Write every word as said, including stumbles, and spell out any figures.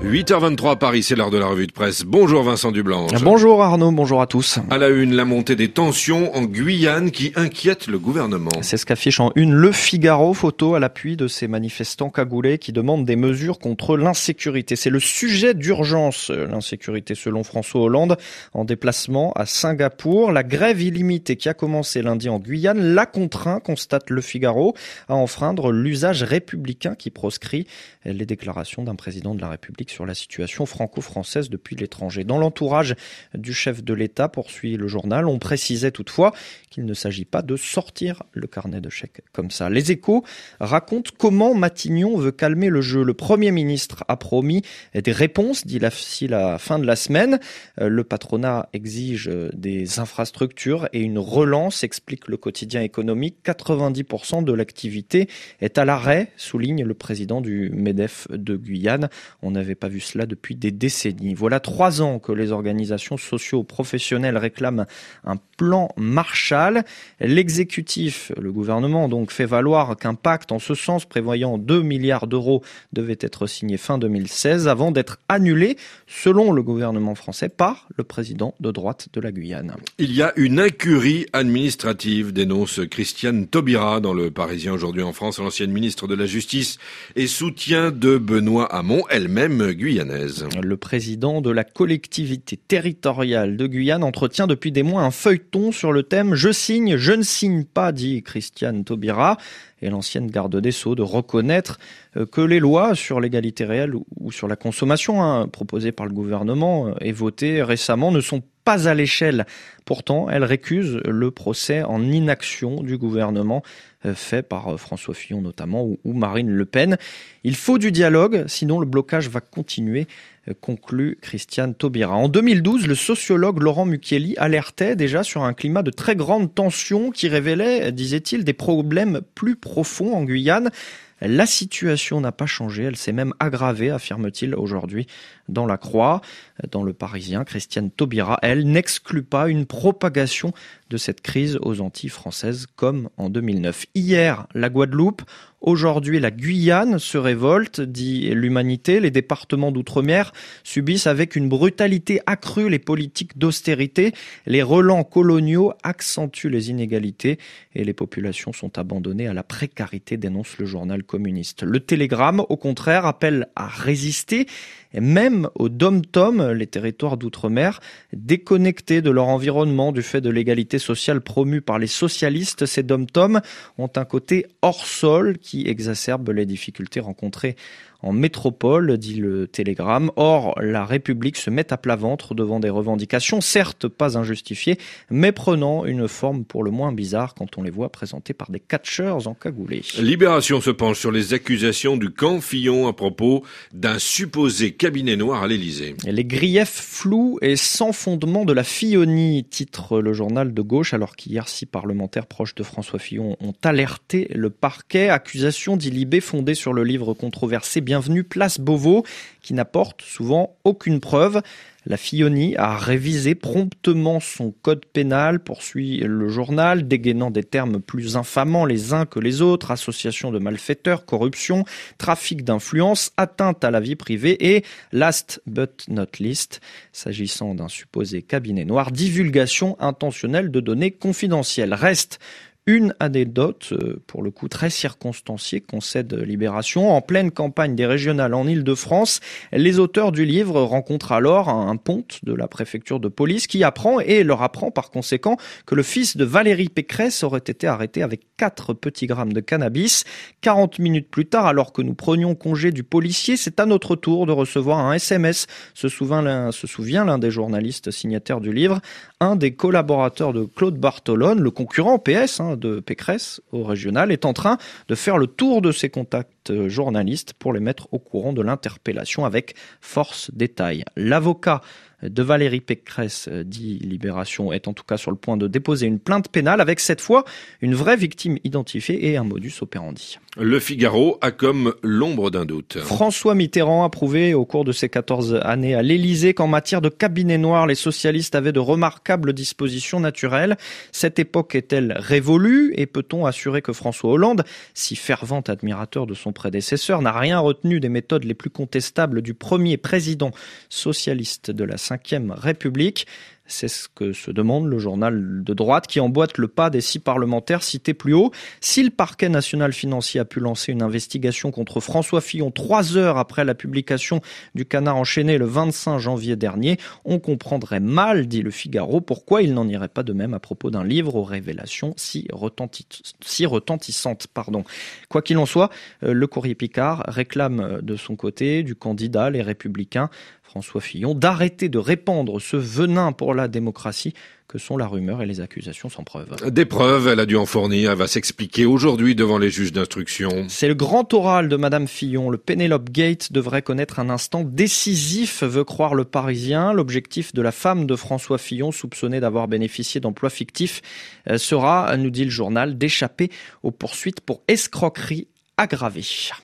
huit heures vingt-trois à Paris, c'est l'heure de la revue de presse. Bonjour Vincent Dublanche. Bonjour Arnaud, bonjour à tous. À la une, la montée des tensions en Guyane qui inquiète le gouvernement. C'est ce qu'affiche en une Le Figaro, photo à l'appui de ces manifestants cagoulés qui demandent des mesures contre l'insécurité. C'est le sujet d'urgence, l'insécurité selon François Hollande, en déplacement à Singapour. La grève illimitée qui a commencé lundi en Guyane l'a contraint, constate Le Figaro, à enfreindre l'usage républicain qui proscrit les déclarations d'un président de la République sur la situation franco-française depuis l'étranger. Dans l'entourage du chef de l'État, poursuit le journal, on précisait toutefois qu'il ne s'agit pas de sortir le carnet de chèques comme ça. Les Échos racontent comment Matignon veut calmer le jeu. Le Premier ministre a promis des réponses d'ici la fin de la semaine. Le patronat exige des infrastructures et une relance, explique le quotidien économique. quatre-vingt-dix pour cent de l'activité est à l'arrêt, souligne le président du MEDEF de Guyane. On n'avait pas vu cela depuis des décennies. Voilà trois ans que les organisations socio-professionnelles réclament un plan Marshall. L'exécutif, le gouvernement, donc fait valoir qu'un pacte en ce sens prévoyant deux milliards d'euros devait être signé fin deux mille seize avant d'être annulé, selon le gouvernement français, par le président de droite de la Guyane. Il y a une incurie administrative, dénonce Christiane Taubira dans Le Parisien aujourd'hui en France, l'ancienne ministre de la Justice et soutien de Benoît Hamon, elle-même guyanaise. Le président de la collectivité territoriale de Guyane entretient depuis des mois un feuilleton sur le thème « Je signe, je ne signe pas », dit Christiane Taubira. Et l'ancienne garde des Sceaux de reconnaître que les lois sur l'égalité réelle ou sur la consommation hein, proposées par le gouvernement et votées récemment ne sont pas à l'échelle. Pourtant, elle récuse le procès en inaction du gouvernement fait par François Fillon notamment ou Marine Le Pen. Il faut du dialogue, sinon le blocage va continuer, conclut Christiane Taubira. En deux mille douze, le sociologue Laurent Mucchielli alertait déjà sur un climat de très grande tension qui révélait, disait-il, des problèmes plus profonds en Guyane. La situation n'a pas changé, elle s'est même aggravée, affirme-t-il aujourd'hui dans La Croix. Dans Le Parisien, Christiane Taubira, elle, n'exclut pas une propagation de cette crise aux Antilles françaises comme en deux mille neuf. Hier, la Guadeloupe, aujourd'hui la Guyane se révolte, dit l'Humanité. Les départements d'outre-mer subissent avec une brutalité accrue les politiques d'austérité. Les relents coloniaux accentuent les inégalités et les populations sont abandonnées à la précarité, dénonce le journal communiste. Le Télégramme, au contraire, appelle à résister, et même au dom-tom, les territoires d'outre-mer, déconnectés de leur environnement du fait de l'égalité sociale promue par les socialistes. Ces dom-tom ont un côté hors sol qui exacerbe les difficultés rencontrées en métropole, dit le Télégramme. Or, la République se met à plat ventre devant des revendications, certes pas injustifiées, mais prenant une forme pour le moins bizarre quand on les voit présentées par des catcheurs encagoulés. Libération se penche sur les accusations du camp Fillon à propos d'un supposé cabinet noir à l'Élysée. Les griefs flous et sans fondement de la Fillonie, titre le journal de gauche, alors qu'hier six parlementaires proches de François Fillon ont alerté le parquet. Accusation, dit Libé, fondée sur le livre controversé Bienvenue Place Beauvau, qui n'apporte souvent aucune preuve. La Fillonie a révisé promptement son code pénal, poursuit le journal, dégainant des termes plus infamants les uns que les autres, association de malfaiteurs, corruption, trafic d'influence, atteinte à la vie privée et, last but not least, s'agissant d'un supposé cabinet noir, divulgation intentionnelle de données confidentielles. Reste une anecdote, pour le coup très circonstanciée, concède Libération. En pleine campagne des régionales en Île-de-France, les auteurs du livre rencontrent alors un ponte de la préfecture de police qui apprend et leur apprend par conséquent que le fils de Valérie Pécresse aurait été arrêté avec quatre petits grammes de cannabis. quarante minutes plus tard, alors que nous prenions congé du policier, c'est à notre tour de recevoir un S M S. Se souvient l'un, se souvient l'un des journalistes signataires du livre, un des collaborateurs de Claude Bartolone, le concurrent P S, hein, de Pécresse au régional, est en train de faire le tour de ses contacts journalistes pour les mettre au courant de l'interpellation avec force détail. L'avocat de Valérie Pécresse, dit Libération, est en tout cas sur le point de déposer une plainte pénale avec cette fois une vraie victime identifiée et un modus operandi. Le Figaro a comme l'ombre d'un doute. François Mitterrand a prouvé au cours de ses quatorze années à l'Élysée qu'en matière de cabinet noir, les socialistes avaient de remarquables dispositions naturelles. Cette époque est-elle révolue et peut-on assurer que François Hollande, si fervent admirateur de son prédécesseur, n'a rien retenu des méthodes les plus contestables du premier président socialiste de la cinquième République. C'est ce que se demande le journal de droite qui emboîte le pas des six parlementaires cités plus haut. Si le parquet national financier a pu lancer une investigation contre François Fillon trois heures après la publication du Canard enchaîné le vingt-cinq janvier dernier, on comprendrait mal, dit le Figaro, pourquoi il n'en irait pas de même à propos d'un livre aux révélations si, retentit... si retentissantes. Pardon. Quoi qu'il en soit, le Courrier Picard réclame de son côté du candidat Les Républicains François Fillon d'arrêter de répandre ce venin pour la démocratie que sont la rumeur et les accusations sans preuve. Des preuves, elle a dû en fournir. Elle va s'expliquer aujourd'hui devant les juges d'instruction. C'est le grand oral de Madame Fillon. Le Penelope Gate devrait connaître un instant décisif, veut croire le Parisien. L'objectif de la femme de François Fillon, soupçonnée d'avoir bénéficié d'emplois fictifs, sera, nous dit le journal, d'échapper aux poursuites pour escroquerie aggravée.